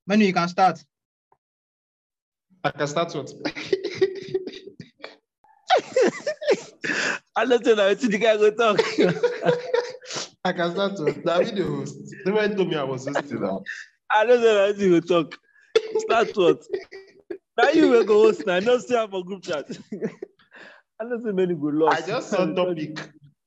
Manu, you can start. I can start with. I don't know. The guy go talk. I can start with. David, the host. Somebody told me I was hosting now. I don't know how to talk. Start what? Now you will go host now. Not stay for group chat. I don't see many good lost. I just saw topic.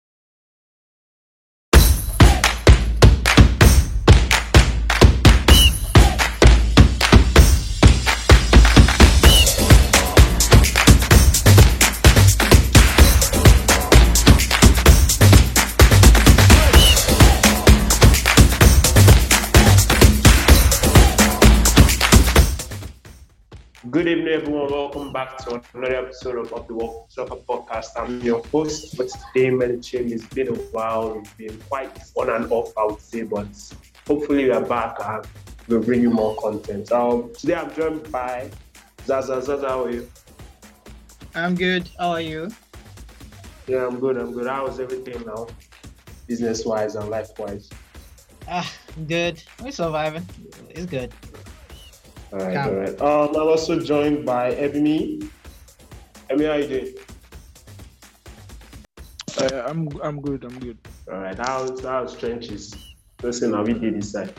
Good evening, everyone. Welcome back to another episode of the World Soccer Podcast. I'm your host for today, Melichim. It's been a while. It's been quite on and off, I would say, but hopefully we are back and we'll bring you more content. Today I'm joined by Zaza. Zaza, how are you? I'm good. How are you? Yeah, I'm good. How's everything now? Business-wise and life-wise? Good. We're surviving. It's good. All right. I'm also joined by Ebony. Ebony, how are you doing? I'm good. All right. How's Trenches? Listen, how we did this side.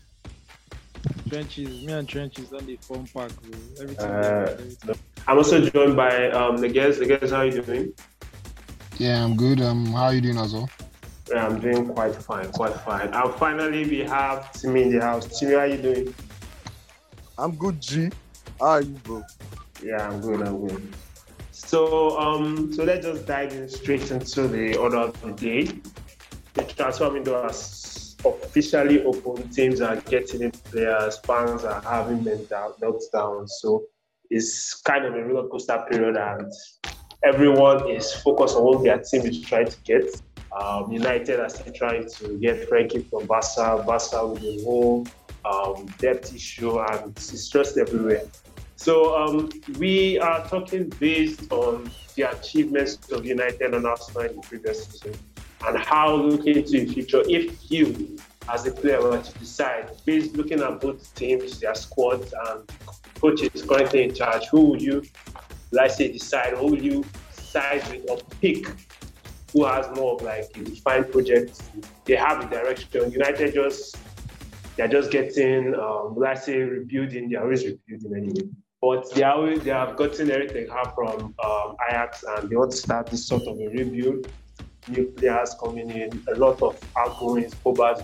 Me and Trenches on the phone park. Everything. I'm also joined by Neges. Neges, how are you doing? Yeah, I'm good. How are you doing as well? Yeah, I'm doing quite fine. And finally, we have Timmy in the house. Timmy, how are you doing? I'm good, G. How are you, bro? Yeah, I'm good. So let's just dive in straight into the order of the day. The transfer window has officially opened. Teams are getting in players. Fans are having meltdowns. So it's kind of a roller coaster period, and everyone is focused on what their team is trying to get. United are still trying to get Frankie from Barca. Barca with the whole depth issue, and it's just everywhere. So we are talking based on the achievements of United and Arsenal in the previous season, and how looking into the future, if you as a player were to decide, based looking at both teams, their squads and coaches currently in charge, who would you, let's say, decide, who will you side with or pick? Who has more of like a defined project? They have a direction. United they're just getting, let's say, rebuilding. They're always rebuilding anyway. But they have gotten everything from Ajax, and they want to start this sort of a rebuild. New players coming in, a lot of outgoings. Pogba's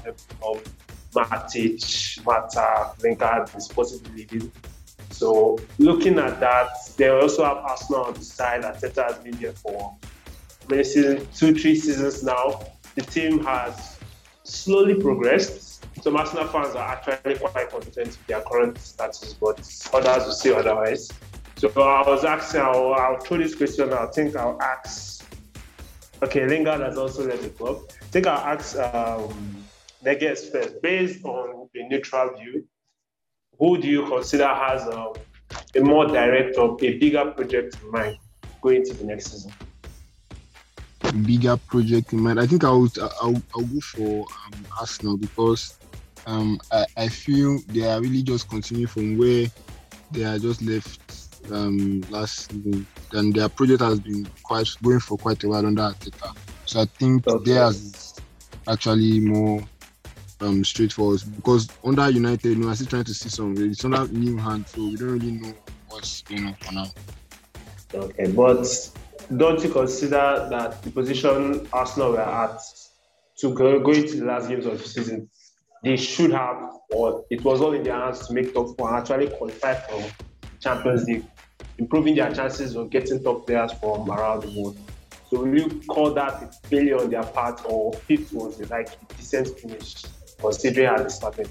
Matic, Mata, Lingard is possibly leaving. So looking at that, they also have Arsenal on the side. Arteta has been there for many seasons, 2-3 seasons now. The team has slowly progressed. Some Arsenal fans are actually quite content with their current status, but others will say otherwise. So I was asking, I'll throw this question. I think I'll ask. Okay, Lingard has also left the club. I think I'll ask Neges first. Based on a neutral view, who do you consider has a more direct or a bigger project in mind going into the next season? Bigger project in mind. I think I'll go for Arsenal, because I feel they are really just continuing from where they are just left last season. And their project has been going for quite a while under Arteta. So I think theirs is actually more straightforward, because under United, I'm still trying to see some. It's under new hands, so we don't really know what's going on for now. Okay, but don't you consider that the position Arsenal were at to go into the last games of the season, they should have, or it was all in their hands to make top four and actually qualify for Champions League, improving their chances of getting top players from around the world? So will you call that a failure on their part, or fifth was like a decent finish considering how they started?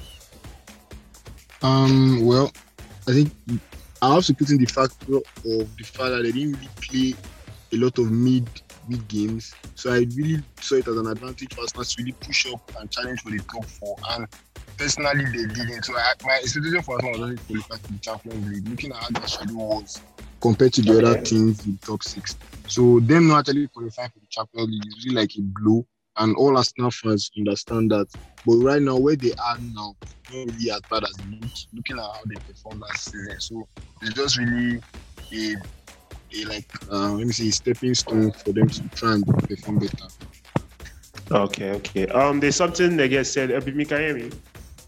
Well, I think I have to put in the factor of the fact that they didn't really play a lot of mid games, so I really saw it as an advantage for Arsenal to really push up and challenge for the top four. And personally, they didn't. So my expectation for Arsenal was only to qualify to the Champions League, looking at how their schedule was compared to the other teams in the top six. So them not actually qualifying for the Champions League is really like a blow. and all Arsenal fans understand that. But right now, where they are now, not really as bad as it looks. Looking at how they performed last season, so it's just really a let me say, a stepping stone for them to try and perform better. Okay. There's something I guess said. Ebimi, can you hear me?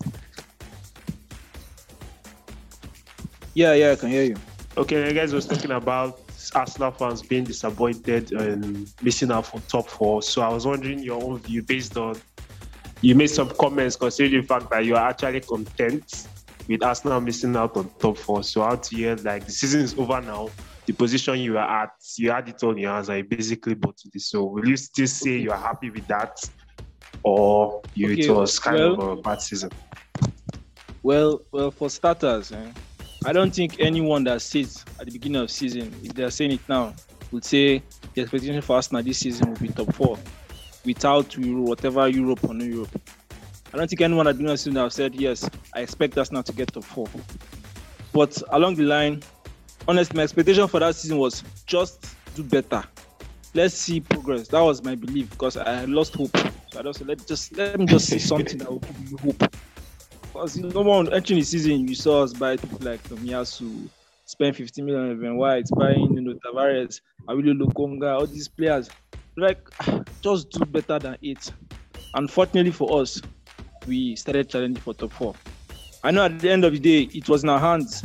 Yeah, I can hear you. Okay, I guys was talking about Arsenal fans being disappointed and missing out from top four. So I was wondering your own view based on you made some comments considering the fact that you are actually content with Arsenal missing out on top four. So out here, like the season is over now. The position you are at, you had it on your hands, and you basically bottled it. So will you still say you are happy with that, or it was kind of a bad season? Well, for starters, I don't think anyone that sits at the beginning of season, if they're saying it now, would say the expectation for Arsenal this season will be top four, without whatever Europe or no Europe. I don't think anyone at the beginning of the season have said, yes, I expect Arsenal to get top four. But along the line, honestly, my expectation for that season was just do better. Let's see progress. That was my belief because I lost hope. So I just said, let me just see something that will give you hope. Because entering the season, you saw us buy people like Tomiyasu, spend 50 million on Evan White, buying Tavares, Awilo Lokonga, all these players. Like, just do better than 8. Unfortunately for us, we started challenging for top 4. I know at the end of the day, it was in our hands.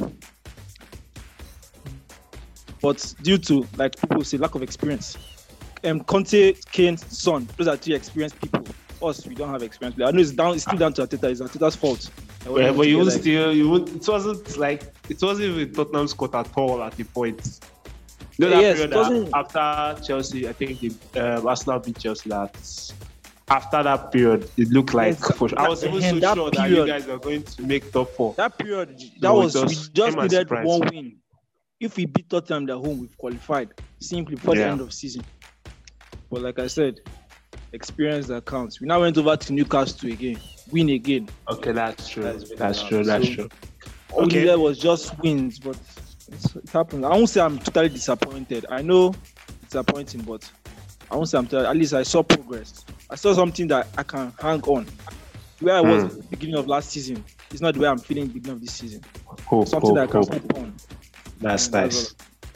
But due to, like people say, lack of experience, Conte, Kane, Son, those are 3 experienced people. Us, we don't have experience. I know it's still down to Arteta. It's Arteta's fault. But it wasn't even Tottenham's squad at all at the point. After Chelsea, I think the Arsenal beat Chelsea. After that period, it looked like I was even so sure that you guys were going to make top 4. That period, we just needed one win. If we beat Tottenham at home, we've qualified simply for the end of season. But like I said, experience that counts. We now went over to Newcastle again, win again. Okay, that's true. That's true. Okay, there was just wins, but it happened. I won't say I'm totally disappointed. I know it's disappointing, but I won't say at least I saw progress. I saw something that I can hang on. Where I was at the beginning of last season, it's not the way I'm feeling at the beginning of this season. Something that I can hope on. That's nice.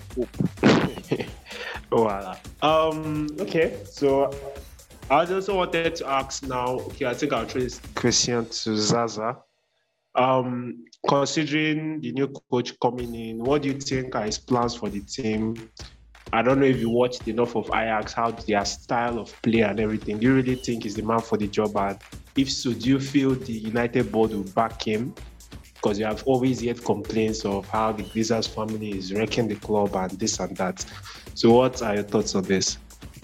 Wow. Okay, so I also wanted to ask now. Okay, I think I'll trace question to Zaza. Considering the new coach coming in, what do you think are his plans for the team? I don't know if you watched enough of Ajax, how their style of play and everything. Do you really think he's the man for the job? And if so, do you feel the United board will back him? Because you have always heard complaints of how the Glazers family is wrecking the club and this and that. So what are your thoughts on this?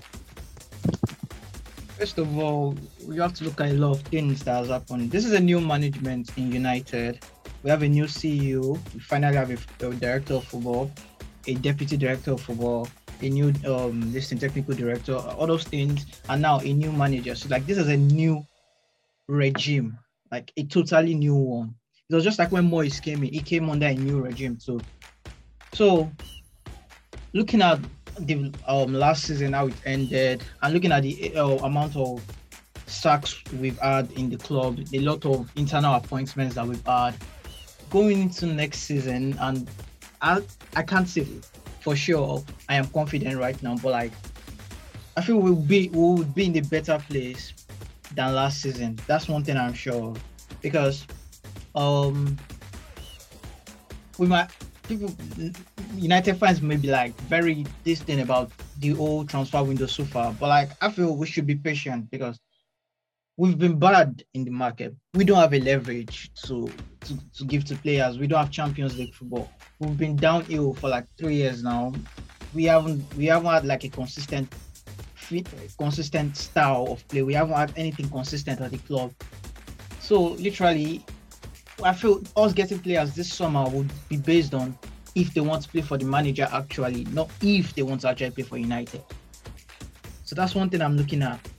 First of all, we have to look at a lot of things that has happened. This is a new management in United. We have a new CEO. We finally have a director of football, a deputy director of football, a new technical director, all those things, and now a new manager. So this is a new regime, like a totally new one. It was just like when Moyes came in, he came under a new regime too. So looking at the last season, how it ended, and looking at the amount of sacks we've had in the club, a lot of internal appointments that we've had, going into next season, and I can't say for sure I am confident right now, but I feel we'll be in a better place than last season. That's one thing I'm sure of, because United fans may be very distant about the whole transfer window so far, but I feel we should be patient because we've been bad in the market. We don't have a leverage to give to players. We don't have Champions League football. We've been downhill for 3 years now. We haven't had a consistent style of play. We haven't had anything consistent at the club. So literally, I feel us getting players this summer would be based on if they want to play for the manager actually, not if they want to actually play for United. So that's one thing I'm looking at.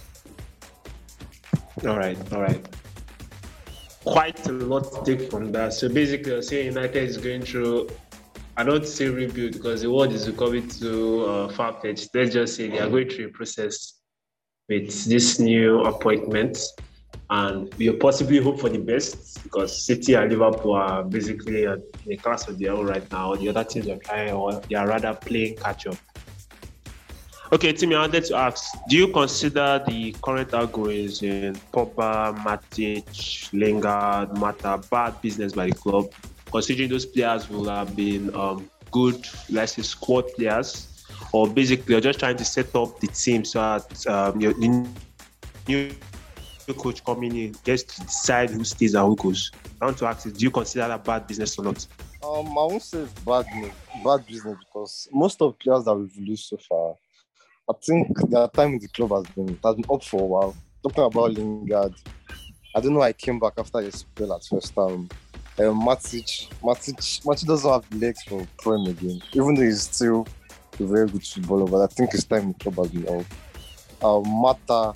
All right. Quite a lot to take from that. So basically, you're saying United is going through, I don't say rebuild because the word is becoming too far-fetched. Let's just say they are going through a process with this new appointment, and we possibly hope for the best because City and Liverpool are basically in a class of their own right now. The other teams are trying, or they are rather playing catch up. Okay, Timmy, I wanted to ask, do you consider the current outgoings in Pogba, Matic, Lingard, Mata bad business by the club, considering those players will have been good, let's say, squad players, or basically you're just trying to set up the team so that the new coach coming in gets to decide who stays and who goes? I want to ask you, do you consider that bad business or not? I won't say it's bad business because most of the players that we've lost so far, I think their time in the club has been up for a while. Talking about Lingard, I don't know why he came back after his spell at first time. Matic doesn't have the legs for Prem again, even though he's still a very good footballer, but I think his time in the club has been up. Mata,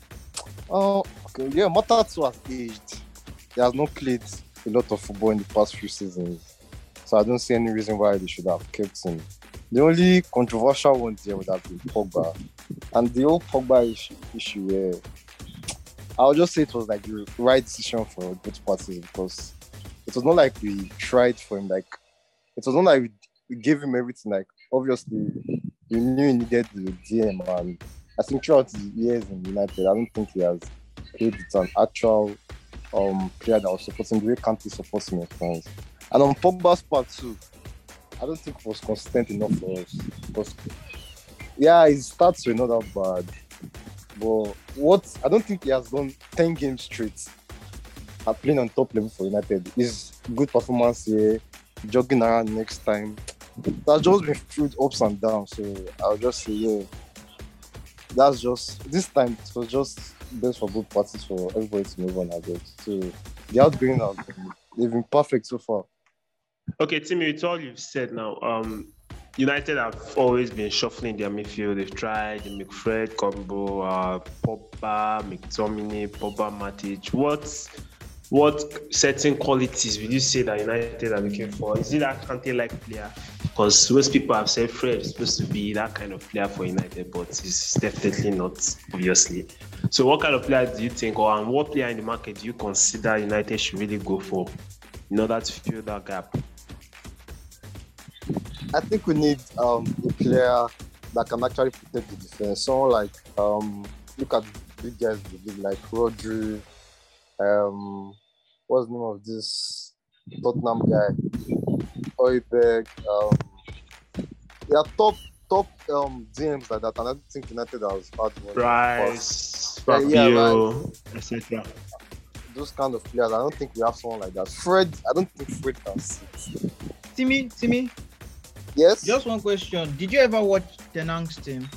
Mata too has aged. He has not played a lot of football in the past few seasons, so I don't see any reason why they should have kept him. The only controversial one there would have been Pogba. And the whole Pogba issue, I'll just say it was like the right decision for both parties because it was not like we tried for him. Like, it was not like we gave him everything. Like, obviously, we knew he needed the DM. And I think throughout the years in United, I don't think he has played with an actual player that was supporting the way Kante supports him in France. And on Pogba's part too, I don't think it was consistent enough for us. Because, his stats were not that bad. But I don't think he has done 10 games straight at playing on top level for United. His good performance here, jogging around next time. That's just been filled ups and downs. So I'll just say, that's just, this time it was just best for both parties for everybody to move on, I guess. So the outgoing they've been perfect so far. Okay, Timmy, it's all you've said now. United have always been shuffling their midfield. They've tried the McFred combo, Pogba, McTominay, Pogba, Matic. What certain qualities would you say that United are looking for? Is it that Kante-like player? Because most people have said Fred is supposed to be that kind of player for United, but he's definitely not, obviously. So what kind of player do you think, and what player in the market do you consider United should really go for in order to fill that gap? I think we need a player that can actually protect the defense. Someone like, look at the big guys in the league, like Rodri, what's the name of this Tottenham guy? Højbjerg. Top DMs like that, and I don't think United has had one. Rice, Fabio, etc. Those kind of players, I don't think we have someone like that. Fred, I don't think Fred can sit. Timmy. Yes? Just one question. Did you ever watch Ten Hag's team?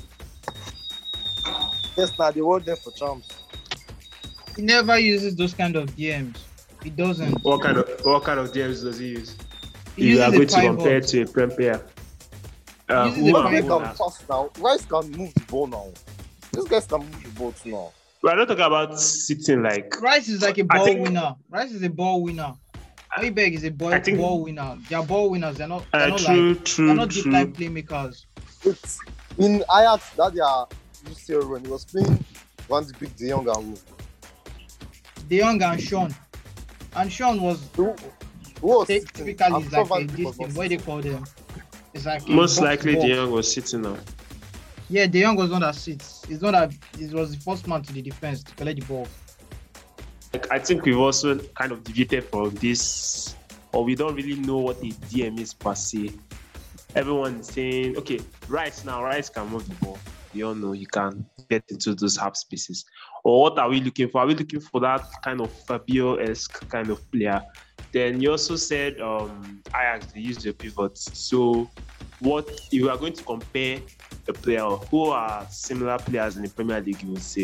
Yes, now they were there for champs. He never uses those kind of DMs. He doesn't. What kind of DMs does he use? He You are uses going the to compare pivot. to a Prem player. Uses the Rice pivot. can pass now. Rice can move the ball now. These guys can move the ball too now. We're not talking about sitting like. Rice is like a I ball think- winner. Rice is a ball winner. Højbjerg is a I think- ball winner. They are ball winners. They're not deep True. line playmakers. It's in Ajax that they are UCL when he was playing one the big De Jong and De Jong and Sean. And Sean was who was typically I'm is sure like Van a Dijk this was thing. not What do they call them? It's like a Most box likely, box. De Jong was sitting now. Yeah, De Jong was not that sits. It's not that it was the first man to the defense to collect the ball. Like, I think we've also kind of deviated from this, or we don't really know what a DM is per se. Everyone's saying, okay, Rice can move the ball. We all know he can get into those half spaces. Or what are we looking for? Are we looking for that kind of Fabio-esque kind of player? Then you also said Ajax, they use the pivots. So what if you are going to compare a player, who are similar players in the Premier League, you would say?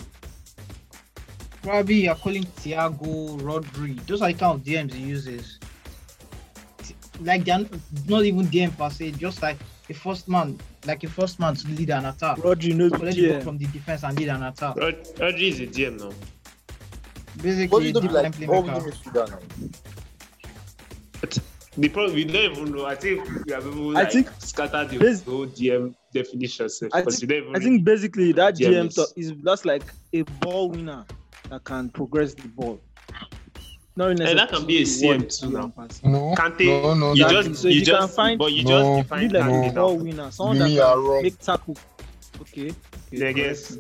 Probably you're calling Thiago, Rodri. Those are the kind of DMs he uses. Like they're not even DM per se, just like a first man to lead an attack. Rodri no To be collect the ball DM. from the defense and lead an attack. Rodri is a DM now. What do Basically, you a do deep like line all playmaker. midfielder now? The problem we don't even know. I think we have even I think scattered the bas- whole DM definition. I Because you don't even I think basically that GM GM is just like a ball winner that can progress the ball. Not and that can be a necessarily CM too now. pass. No, Kante, no, you exactly. just So if you you can just find- but you No, just You define need like Kante a ball now. winner, someone You that mean you are can wrong. make tackle. Okay. I guess.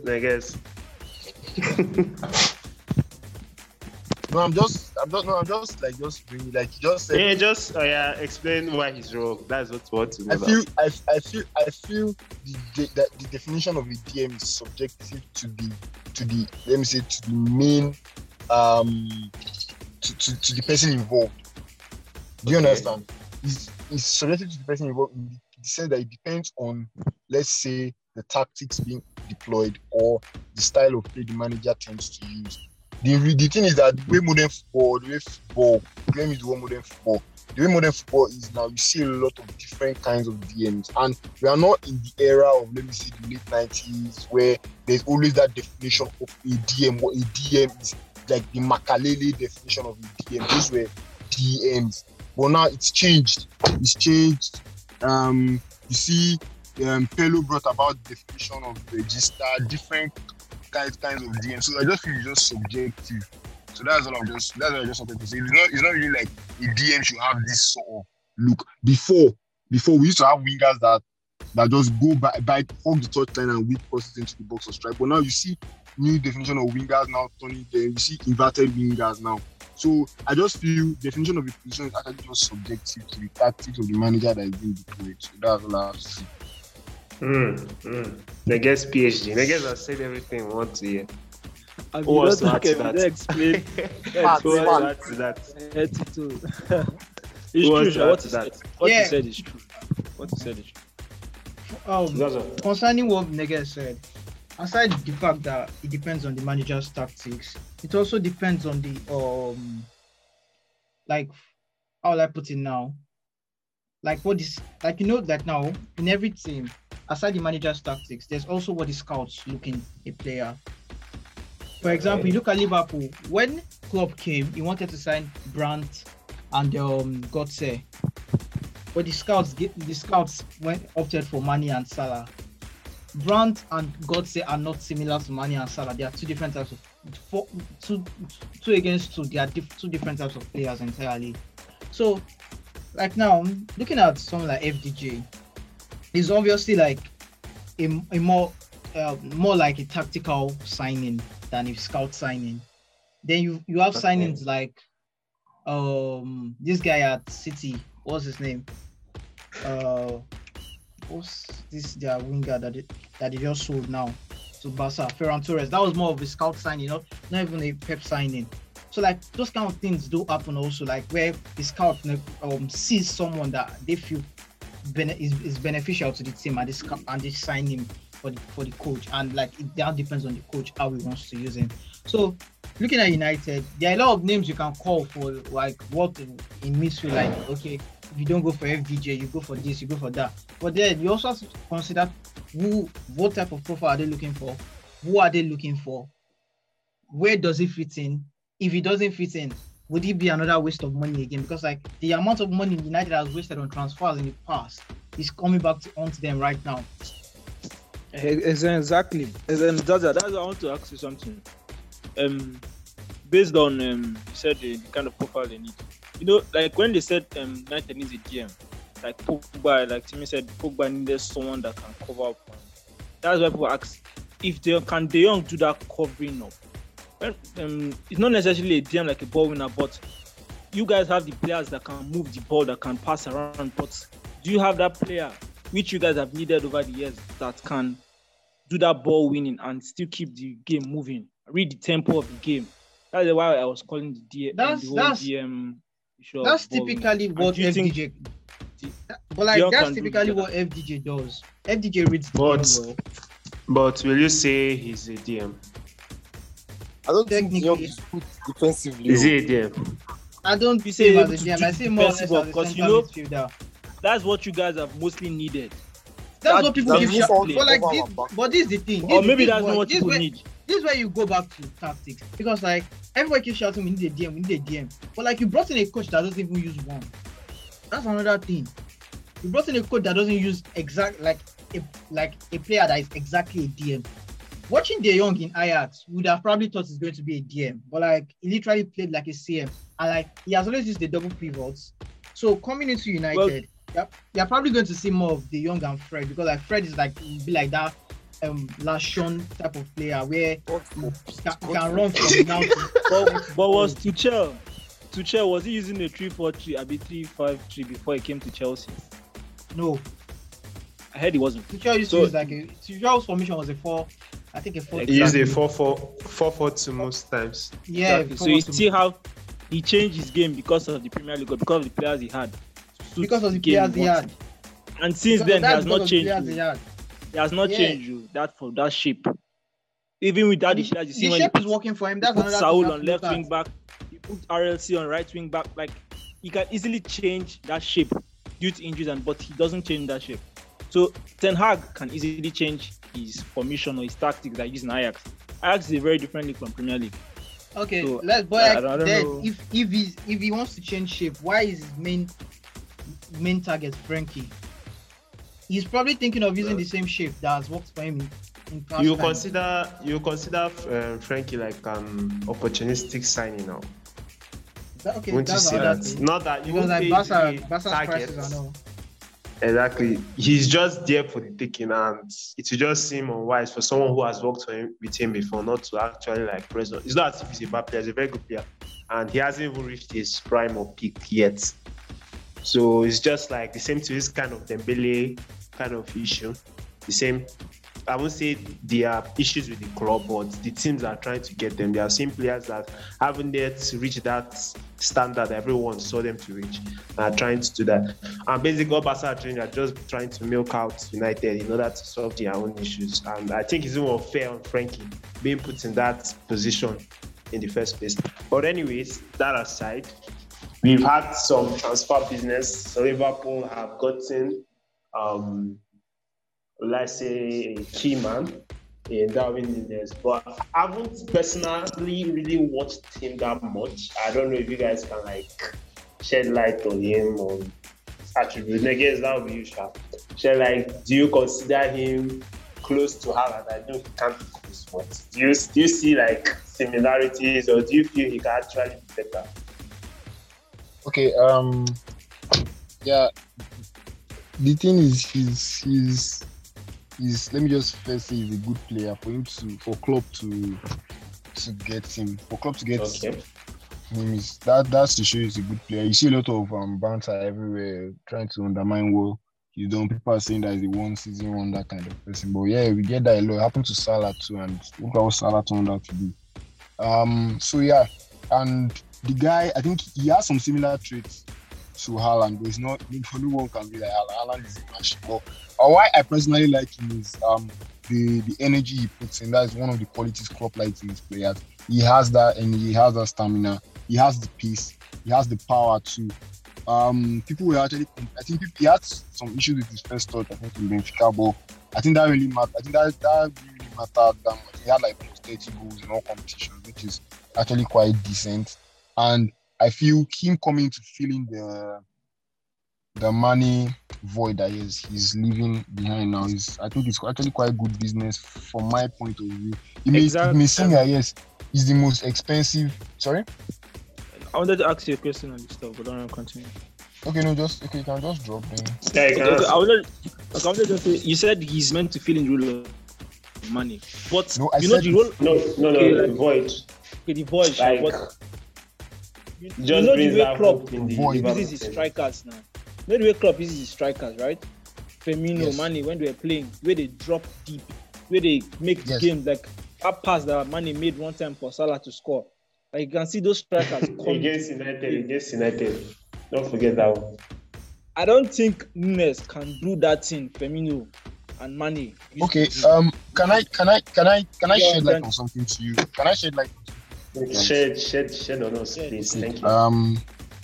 No, I'm just like just bringing like you just said. Yeah, just explain why he's wrong. That's what we want to know. I feel the definition of a DM is subjective to the let me say to the main to the person involved. Do you Okay. understand? It's subjective to the person involved in the sense that it depends on, let's say, the tactics being deployed or the style of play the manager tends to use. The thing is that the way modern football, let me do what modern football. The way modern football is now, you see a lot of different kinds of DMs, and we are not in the era of, let me say, the late 90s where there's always that definition of a DM. What a DM is, like the Makalele definition of a DM. Those were DMs, but now it's changed. You see, Pelo brought about the definition of register, different kinds of DM. So I just feel it's just subjective. So that's what I just wanted to say. It's not really like a DM should have this sort of look. Before we used to have wingers that just go by hug the touchline and whip crosses into the box or strike. But now you see new definition of wingers now turning them. You see inverted wingers now. So I just feel definition of a position is actually just subjective to the tactics of the manager that is being deployed. So that's all I have to say. I guess PhD. I guess I said everything we want to hear. And Who you wants to don't add to think that? they explain Facts, Who wants to facts. add to that? attitude. Who It's wants true. to add What to you that? said. What Yeah. you said is true. What you said is true. Zaza. Concerning what Nege said, aside the fact that it depends on the manager's tactics, it also depends on the like how will I put it now? Like what is like that now in every team, aside the manager's tactics, there's also what the scouts look in a player. For example, you look at Liverpool. When Klopp came, he wanted to sign Brandt and Götze. But the scouts opted for Mane and Salah. Brandt and Götze are not similar to Mane and Salah. They are two different types of two against two. They are two different types of players entirely. So, like now, looking at someone like FDJ, is obviously like a more like a tactical signing than a scout signing. Then you have signings like this guy at City. What's his name? What's this their winger that they just sold now to Barca? Ferran Torres. That was more of a scout signing, not even a Pep signing. So like those kind of things do happen also, like where the scout sees someone that they feel is beneficial to the team and they sign him for the coach, and like it that depends on the coach how he wants to use him. So looking at United, there are a lot of names you can call for, like what in midfield, like okay, if you don't go for FDJ, you go for this, you go for that. But then you also have to consider what type of profile are they looking for, who are they looking for, where does it fit in? If it doesn't fit in, would it be another waste of money again? Because like the amount of money United has wasted on transfers in the past is coming back onto them right now. Exactly. That's why I want to ask you something. Based on you said the kind of profile they need. You know, like when they said United needs a DM, like Pogba, like Timmy said, Pogba needed someone that can cover up. That's why people ask if De Jong do that covering up. It's not necessarily a DM like a ball winner, but you guys have the players that can move the ball, that can pass around. But do you have that player which you guys have needed over the years that can do that ball winning and still keep the game moving, read the tempo of the game? That's why I was calling the DM. DM issue. That's typically what FDJ. But like that's typically what FDJ does. FDJ reads the game well. But will you say he's a DM? I don't think De Jong is good defensively. Is he a DM? I don't see him as a DM. I see more or less as a central midfielder. That's what you guys have mostly needed. That's what people give shit. But like this, but this is the thing. Or maybe that's not what people need. This is where you go back to tactics, because like everybody keeps shouting, we need a DM. But like you brought in a coach that doesn't even use one. That's another thing. You brought in a coach that doesn't use a player that is exactly a DM. Watching De Jong in Ajax, would have probably thought he's going to be a DM, but like he literally played like a CM, and like he has always used the double pivots. So coming into United, you're probably going to see more of De Jong and Fred, because like Fred is like be like that Lashon type of player where he can run from now to. But was Tuchel was he using a 3-4-3, a 3-5-3 before he came to Chelsea? No, I heard he wasn't. Tuchel used to use like Tuchel's formation was a 4. I think a 4. He used a 4-4-2 most times. Yeah. Exactly. So you see how he changed his game because of the Premier League, because of the players he had. Because of the players he had. And since then, he has not changed. He has not changed that shape. Even without the players, you see the when shape is working for him. That's put another Saul thing on left wing back, he put RLC on right wing back. Like he can easily change that shape due to injuries, but he doesn't change that shape. So Ten Hag can easily change his formation or his tactics that he's using Ajax. Ajax is a very different league from Premier League. Okay, So, I don't know. if he wants to change shape, why is his main target Frankie? He's probably thinking of using the same shape that has worked for him in past You times. consider Frankie like an opportunistic signing now. Okay, Won't you that's see another that? thing. Not that you Because won't like pay Barca's prices targets. are no. Exactly. He's just there for the taking, and it will just seem unwise for someone who has worked with him before not to actually like press on. It's not as if he's a bad player, he's a very good player. And he hasn't even reached his prime or peak yet. So it's just like the same to this kind of Dembele kind of issue. The same. I won't say there are issues with the club, but the teams are trying to get them. There are some players that haven't yet reached that standard that everyone saw them to reach and are trying to do that. And basically, all Barca are doing are just trying to milk out United in order to solve their own issues. And I think it's even unfair on Frankie being put in that position in the first place. But anyways, that aside, we've had some transfer business. So Liverpool have gotten let's say a key man in Darwin Núñez, but I haven't personally really watched him that much. I don't know if you guys can like shed light on him or attributes. I guess that would be useful. Do you consider him close to Haaland? I know he can't be close, but do you see like similarities, or do you feel he can actually be better? Okay. Yeah. The thing is, he's let me just first say he's a good player. For Klopp to get him, Okay. him is that's to show he's a good player. You see a lot of banter everywhere trying to undermine what he's done. People are saying that he's a one season wonder kind of person. But yeah, we get that a lot. It happened to Salah too, and look how Salah turned out to be. So yeah, and the guy, I think he has some similar traits to Haaland, but it's not. No one can be like Haaland. Haaland is a machine. But why I personally like him is the energy he puts in. That is one of the qualities Klopp likes in his players. He has that energy, he has that stamina, he has the pace, he has the power too. People were actually, I think he had some issues with his first touch, I think, in Benfica, but I think that really mattered. I think that really mattered that much. He had like almost 30 goals in all competitions, which is actually quite decent. And I feel him coming to filling the money void that he's leaving behind now I think it's actually quite good business from my point of view. It may seem like yes, he's the most expensive. Sorry? I wanted to ask you a question on this stuff, but don't continue. Okay, no, you can just drop them. Yeah, you can Okay, I wanted to say, you said he's meant to fill in the role of money, but No, I you know said the role. the void. Okay, the void. Like, but Just you know the brings way that Klopp hope in the void. Liverpool uses his team. strikers now. You know the way Klopp uses his strikers, right? Firmino, Yes. Mane, when they were playing, where they drop deep, where they make Yes. games like that pass that Mane made one time for Salah to score. Like you can see those strikers come. Against United. Don't forget that one. I don't think Núñez can do that thing. Firmino and Mane. Okay, can I Yeah, shed light then- on something to you? Can I shed light on Shed on us, Yeah, please. Okay. Thank you.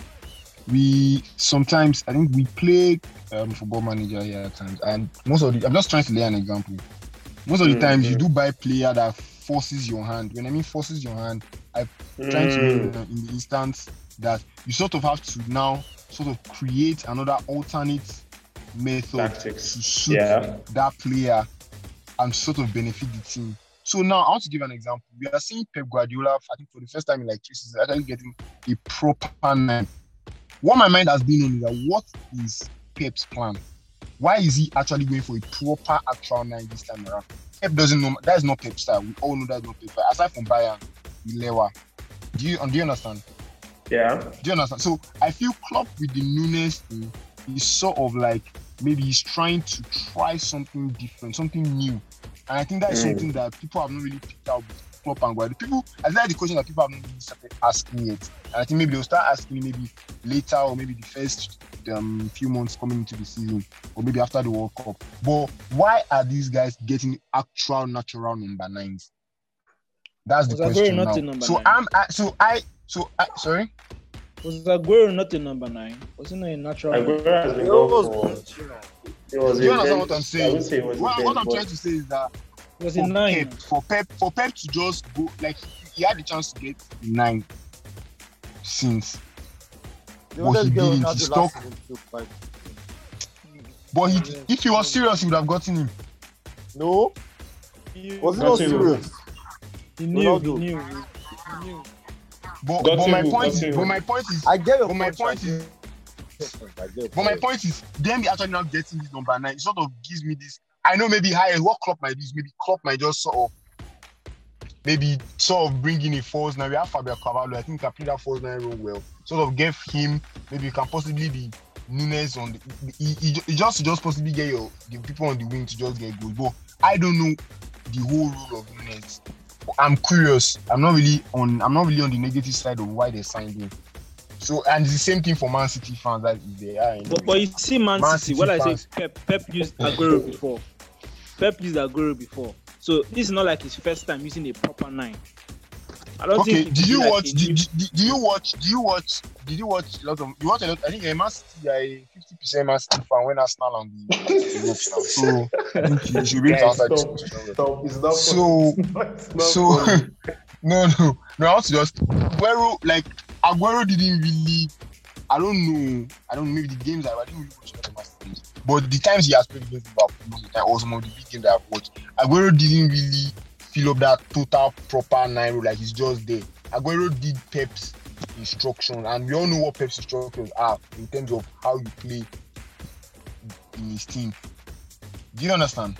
We sometimes I think we play football manager here at times, and I'm just trying to lay an example. Most of the times you do buy a player that forces your hand. When I mean forces your hand, I'm trying to mean in the instance that you sort of have to now sort of create another alternate method Tactics. to suit Yeah. that player and sort of benefit the team. So now I want to give an example. We are seeing Pep Guardiola, I think for the first time in like 3 seasons, actually getting a proper 9. What my mind has been on is that what is Pep's plan? Why is he actually going for a proper actual 9 this time around? Pep doesn't know. That is not Pep style. We all know that is not Pep style. Aside from Bayern, Lewa. Do you understand? Yeah. Do you understand? So I feel Klopp with the Nunes thing is sort of like maybe he's trying to try something different, something new. And I think that is something that people have not really picked out with Klopp and Guardiola. I think the question that people have not really started asking yet. And I think maybe they'll start asking maybe later or maybe the first few months coming into the season or maybe after the World Cup. But why are these guys getting actual natural number 9s? That's the question now. Sorry? Was Aguero not a number 9? Was he not a natural? Aguero has been gone for. Do you understand what I'm saying? What I'm trying to say is that was it 9? For Pep to just go, like, he had the chance to get 9 since. But he didn't. He stuck. But if he was serious, he would have gotten him. No. Was he not serious? He knew. But my point is, I get your but my point is, them actually not getting this number 9. It sort of gives me this. I know maybe what Klopp might do is maybe Klopp might just sort of bring in a false 9. We have Fabio Carvalho. I think he can play that false 9 role well. Sort of give him, maybe you can possibly be Nunes on the. He just possibly get the people on the wing to just get goals. But I don't know the whole role of Nunes. I'm curious. I'm not really on the negative side of why they signed him. So, and it's the same thing for Man City fans that they are. But you see, Man City. What I say, Pep used Aguero before. So this is not like his first time using a proper 9. I don't think. Okay. Did you watch a lot of? You watch a lot. I think Man City are a 50% Man City fan when Arsenal on the ropes now. So I think you should be outside this question. No. I want to just Aguero didn't really. I don't know. Maybe the games I didn't really watch the Master games. But the times he has played against Liverpool, or some of the big games that I've watched, Aguero didn't really fill up that total proper 9 role, like he's just there. Aguero did Pep's instruction, and we all know what Pep's instructions are in terms of how you play in his team. Do you understand?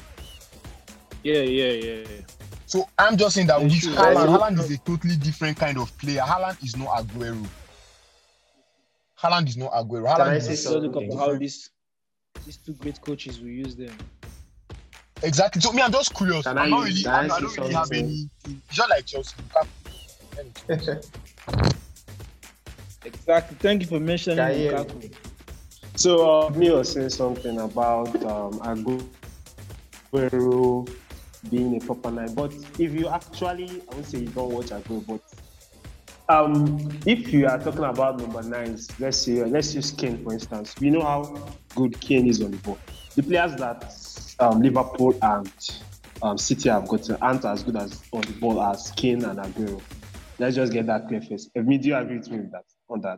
Yeah. So I'm just saying that with Haaland is a totally different kind of player. Haaland is not Aguero. Haaland is how these 2 great coaches will use them. Exactly. So I'm just curious. I don't really have any. It's just like Chelsea. Exactly. Thank you for mentioning Lukaku. So me was saying something about Aguero being a proper 9. But if you actually, I would say you don't watch Aguero, but if you are talking about number 9s, let's use Kane for instance. We know how good Kane is on the ball. The players that Liverpool and City have gotten aren't as good as on the ball as Kane and Aguero. Let's just get that clear first. Do you agree with me on that?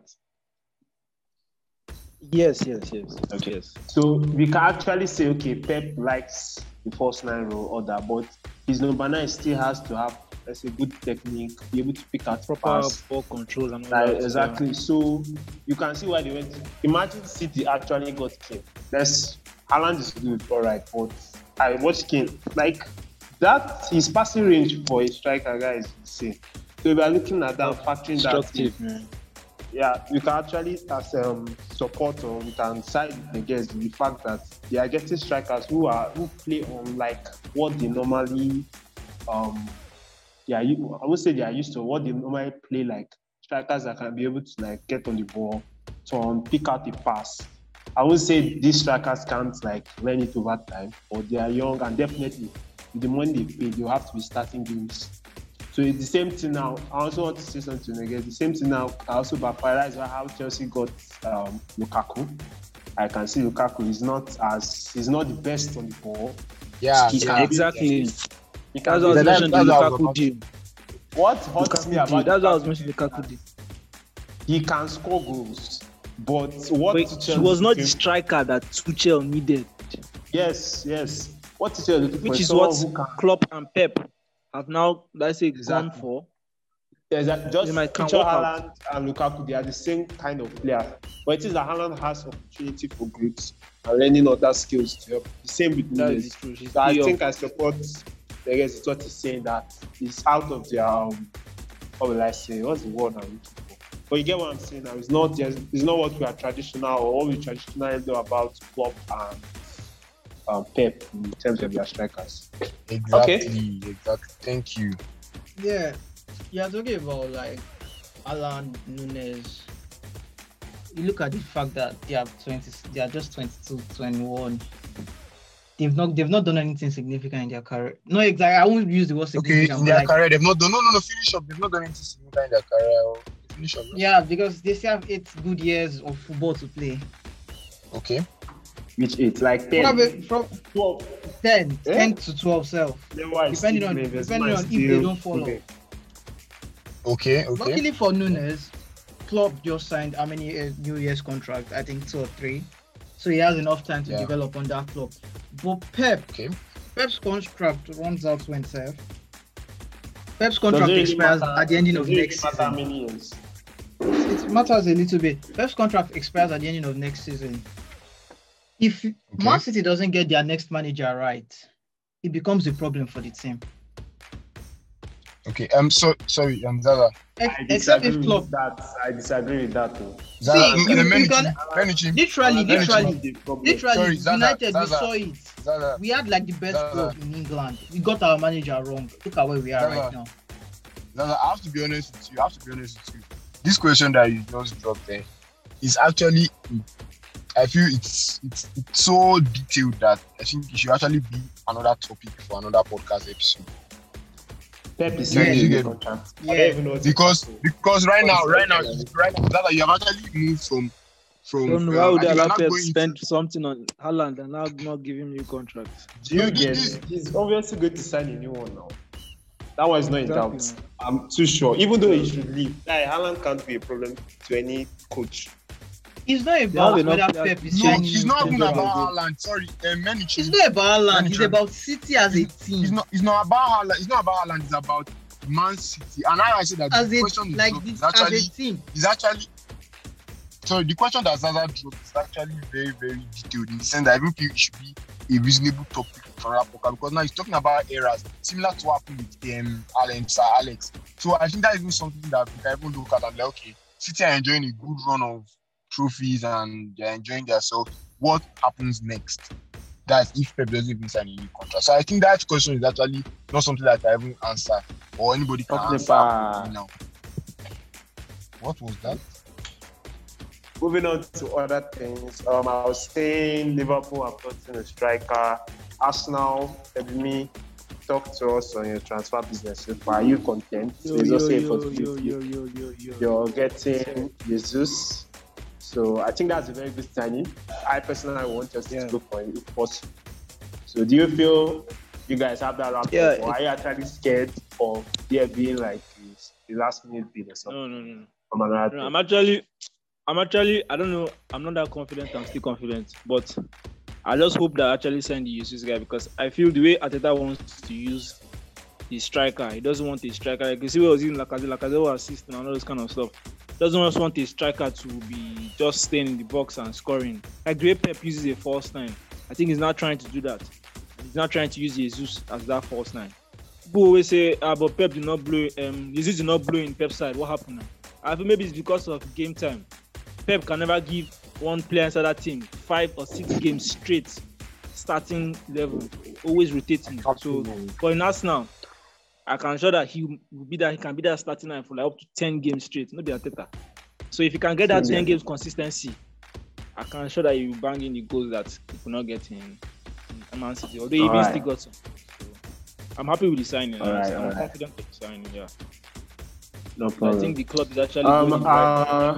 Yes. Okay. Yes. So we can actually say, okay, Pep likes the false 9 role order, but his number 9 still has to have a good technique, be able to pick out proper ball control and all that. Exactly. So you can see why they went. Imagine City actually got Kane. Haaland is good, all right, but I watched Kane. Like that, his passing range for a striker guy is insane. So we are looking at that, factoring that in. Yeah, we can actually, as supporter, we can side against the fact that they are getting strikers who play on like what they normally, I would say they are used to what they normally play like. Strikers that can be able to like get on the ball, turn, pick out the pass. I would say these strikers can't like learn it over time, but they are young and definitely with the money they pay, they'll have to be starting games. So it's the same thing now. I also want to say something again. The same thing now. I also backfires how Chelsea got Lukaku. I can see Lukaku is not the best on the ball. Yeah, exactly. That's what I was mentioning. Lukaku did. What hurts me about that's what I was mentioning. Lukaku did. He can score goals. But what Wait, Tuchel she was is not the looking- striker that Tuchel needed, Yes. What Tuchel is looking for which is someone what who can. Klopp and Pep have now, let's say, gone Exactly. for. There's just It might can Tuchel, work out. Haaland, and Lukaku. They are the same kind of player, but it is that Haaland has opportunity for growth and learning other skills to help. The same with That Nunes. is true. She's So I the think I support the guys. It's what he's saying that it's out of their what will I say? What's the word I'm looking for? But you get what I'm saying now. It's not what we are traditional or what we traditionally know about Klopp and Pep in terms of their strikers. Exactly. Thank you. Yeah, you're talking about like Alan Nunes. You look at the fact that they are just 22, 21. They've not done anything significant in their career. No, exactly. I won't use the word Okay, significant. in but their like, career, they've not done. No, finish up. They've not done anything significant in their career. Finish up. yeah, because they still have 8 good years of football to play. Okay. Which it's like 10, Probably from 12. 10 Eh? to 12 self. Depending Depending on if they don't follow. Okay. Luckily for Nunes, Klopp just signed how many New Year's contract? I think 2 or 3. So he has enough time to develop on that club. But Pep's contract runs out when Seth. Pep's contract expires at the ending of next season. It matters a little bit. Pep's contract expires at the ending of next season. If Man City doesn't get their next manager right, it becomes a problem for the team. Okay. Sorry, Zaza. Except if Klopp. I disagree with that. Too. Zaza, See, you can literally, Sorry, United, Zaza, we saw it. Zaza, We had like the best club in England. We got our manager wrong. Look at where we are right now. Zaza, I have to be honest with you. This question that you just dropped there is actually, I feel it's so detailed that I think it should actually be another topic for another podcast episode. Pep is signing the contract. Because right now, Zaza, you have actually moved from. Why would Pep spend something on Haaland and now not give him new contracts? Do you get it? He's obviously going to sign a new one now. That one is not in doubt. I'm too sure. Even though he should leave, Haaland can't be a problem to any coach. It's not about whether Pep is No, he's not even about Haaland. Sorry, it's not about Haaland. It's about City as a team. It's not about Haaland. It's not about Haaland. It's about Man City. And I say that as the question is actually, as a team. So the question that Zaza dropped is actually very, very detailed in the sense that I think it should be a reasonable topic for our podcast because now he's talking about eras similar to what happened with Sir Alex. So I think that is even something that we can even look at and like, okay, City are enjoying a good run of trophies and they're enjoying themselves. What happens next? That's if Pep doesn't even sign a new contract. So I think that question is actually not something that I even answer or anybody can answer now. What was that? Moving on to other things, I was saying Liverpool are putting a striker. Arsenal, me, talk to us on your transfer business. Are you content? You're getting Jesus. So I think that's a very good signing. I personally want us to go for it if possible. So do you feel you guys have that wrapped up, or are you actually scared of there being like the last minute bid or something? No. I'm actually, I don't know, I'm not that confident, I'm still confident, but I just hope that I actually sign the Jesus guy because I feel the way Arteta wants to use the striker, he doesn't want a striker, like you see what was in Lacazette was assisting and all this kind of stuff. He doesn't just want a striker to be just staying in the box and scoring. Like the way Pep uses a false nine, I think he's not trying to do that. He's not trying to use Jesus as that false nine. People always say, but Pep did not blow, Jesus did not blow in Pep's side. What happened now? I feel maybe it's because of game time. Pep can never give one player inside that team 5 or 6 games straight, starting level, always rotating. So for Arsenal, I can show that he can be that starting line for like up to 10 games straight, not be Arteta. So if he can get that 10 games consistency, I can show that he will bang in the goals that he could not get in Man City. Although he still got some. So I'm happy with the signing. I'm confident with the signing. Yeah. No problem. I think the club is actually going right.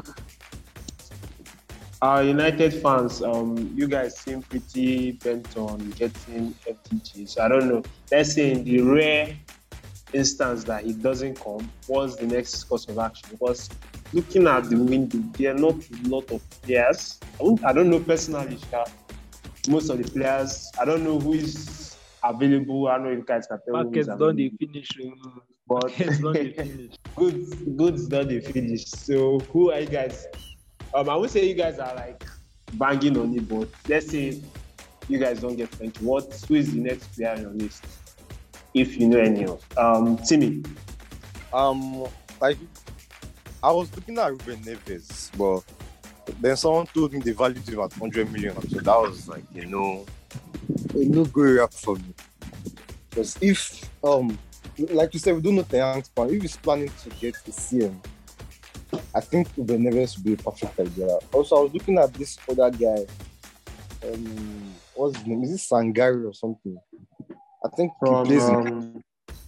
Our United fans, you guys seem pretty bent on getting FTG. So I don't know. Let's say in the rare instance that it doesn't come, what's the next course of action? Because looking at the window, there are not a lot of players. I don't know personally, most of the players. I don't know who is available. I don't know if you guys can tell me who is Markets done they available. finish. But Markets done they finish. goods done they finish. So who are you guys? I would say you guys are like banging on it, but let's say you guys don't get Frankie. Who is the next player on your list? If you know any of Timmy. Like I was looking at Ruben Neves, but then someone told me they valued him at 100 million. So that was like a no go area for me. Because if like you said, we don't know the Young's plan. If he's planning to get a CM, I think Ruben Neves would be a perfect idea. Also, I was looking at this other guy. What's his name? Is it Sangari or something? I think From he plays in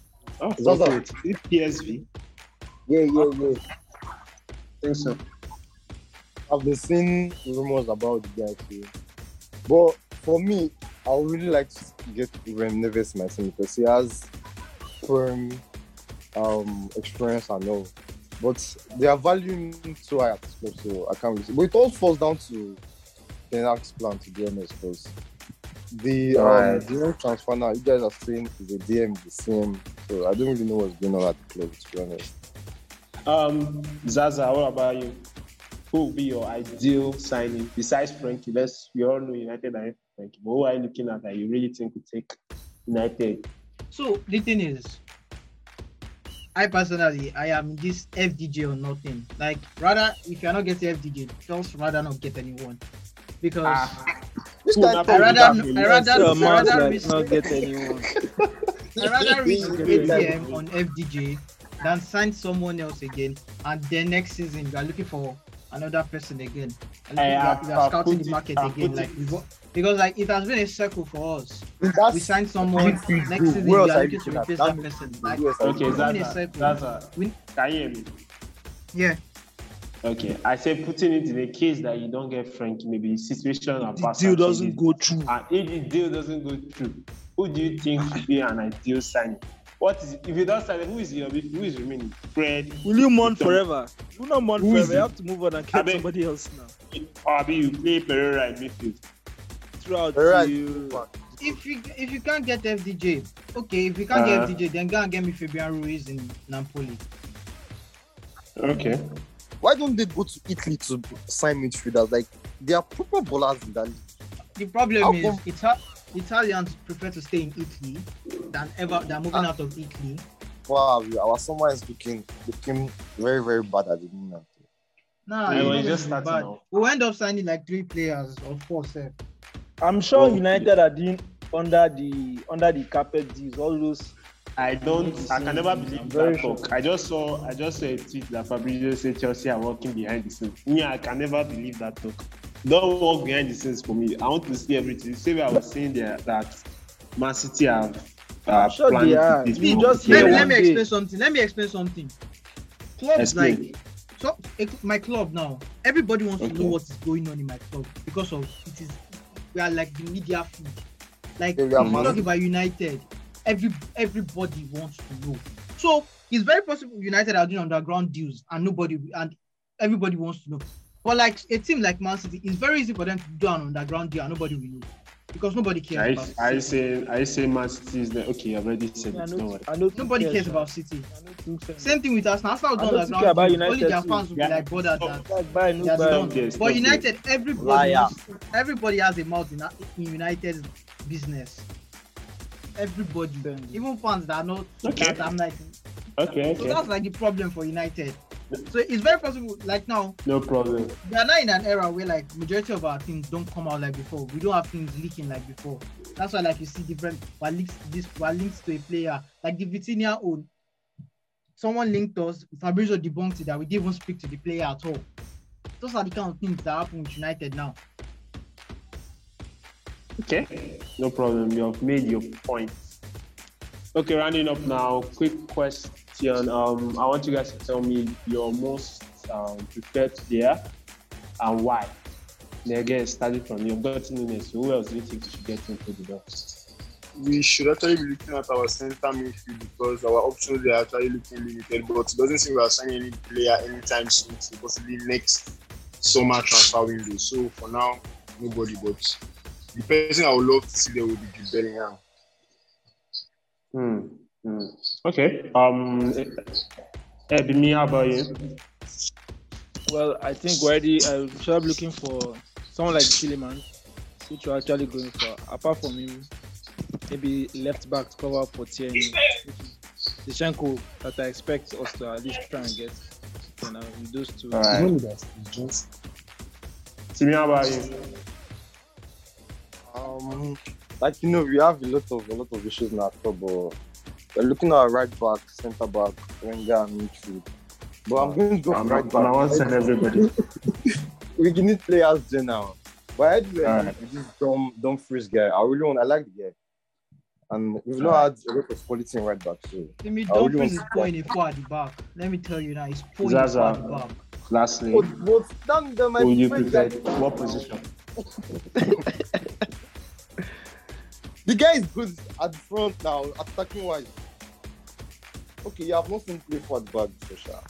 PSV. Yeah. I think so. I've been seeing rumors about the guy too. But for me, I would really like to get Ruben Neves in my team because he has firm experience and all. But they are valuing him too high at this club, so I can't really see. But it all falls down to the next plan, to be honest, because the young transfer now, you guys are saying is a DM, the same. So I don't really know what's going on at the club, to be honest. Zaza, what about you? Who will be your ideal signing besides Frankie? We all know United and Frankie. But who are you looking at that you really think would take United? So the thing is, I personally, I am this FDJ or nothing. Like, rather, if you're not getting FDJ, just rather not get anyone. Because I rather risk not get anyone. I rather risk ATM on FDJ than sign someone else again, and then next season we are looking for another person again. We are scouting the market again, because like it has been a circle for us. We sign someone next season, we are looking to replace that person. Like, okay, Zaza, can you hear me? Yeah. Okay, I said putting it in a case that you don't get Frankie, maybe situation or the deal doesn't go through. And if the deal doesn't go through, who do you think should be an ideal signing? What is if you don't sign? Who is remaining? Fred. Will you mourn forever? You will not mourn forever. You have to move on and get somebody else now. Abi, you play Pereira in midfield. Throughout if you can't get FDJ, okay. If you can't get FDJ, then go and get me Fabian Ruiz in Napoli. Okay. Why don't they go to Italy to sign midfielders? Like, they are proper ballers in that league. The problem is Italians prefer to stay in Italy than moving out of Italy. Wow, our summer is looking very, very bad at the moment. It's just bad. Now. We'll end up signing like 3 players or 4. I'm sure United are doing under the carpet deals, all those. I can never believe that talk. I just saw a tweet that Fabrizio said Chelsea are working behind the scenes. I can never believe that talk. Don't work behind the scenes for me. I want to see everything. Same way I was saying there that Man City have sure planned Let me explain something. Clubs my club now. Everybody wants to know what is going on in my club because of we are like the media feed. Like talking about United. Everybody wants to know. So it's very possible United are doing underground deals and everybody wants to know. But like a team like Man City, it's very easy for them to do an underground deal and nobody will know because nobody cares about City. I say Man City is okay. I've already said it. Nobody cares about City. Same thing with Arsenal. Arsenal do underground deals. Only their fans will be like bothered that. But United, everybody has a mouth in United's business. Everybody, even fans that are not that I'm like. Okay. So that's like the problem for United. So it's very possible, like now. No problem. We are now in an era where like majority of our things don't come out like before. We don't have things leaking like before. That's why like you see different links to a player like the Vitinha own. Someone linked us. Fabrizio debunked it that we didn't even speak to the player at all. Those are the kind of things that happen with United now. Okay, no problem. You have made your point. Okay, rounding up now. Quick question. I want you guys to tell me your most preferred player and why. Again, starting from you. I've got 2 minutes. Who else do you think you should get into the door? we should actually be looking at our center midfield because our options are actually looking limited. But it doesn't seem we are signing any player anytime soon, so possibly next summer transfer window. So for now, nobody. But the person I would love to see there will be Jude Bellingham. Okay. Ebimi, how about you? Well, I think we're already should be looking for someone like Tielemans, which we're actually going for. Apart from him, maybe left back to cover for Tierney, the Shenko that I expect us to at least try and get. Those two. All right. Timmy, how about you? We have a lot of issues in our club, but we're looking at our right back, centre back, winger, and midfield. But I'm going to go for right back. I want to send everybody. We need players there now. But I do this Dumfries guy. I like the guy. And we've not had a lot of quality in right back. So Dumfries is pulling a four at the back. Let me tell you now, he's pulling a four at the back. Lastly, who you prefer? What position? The guy is good at the front now, attacking wise. Okay, you have not seen play for the back before, sure.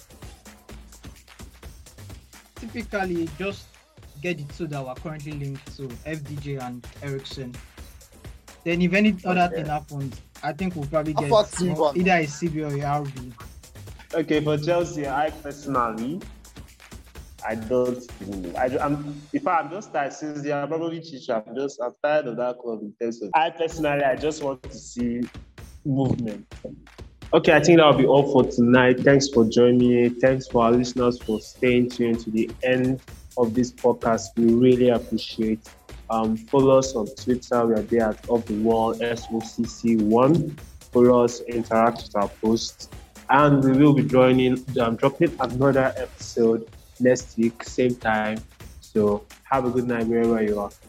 Typically, just get the two that we're currently linked to, FDJ and Ericsson. Then if any other thing happens, I think we'll probably get either a CB or a RB. Okay, for Chelsea, I personally, I'm just tired since they are probably Chicha. I'm tired of that club in terms of. I just want to see movement. Okay, I think that will be all for tonight. Thanks for joining me. Thanks for our listeners for staying tuned to the end of this podcast. We really appreciate. Follow us on Twitter. We are there at Of the Wall SOCC1. Follow us, interact with our posts, and we will be dropping another episode next week, same time. So have a good night wherever you are.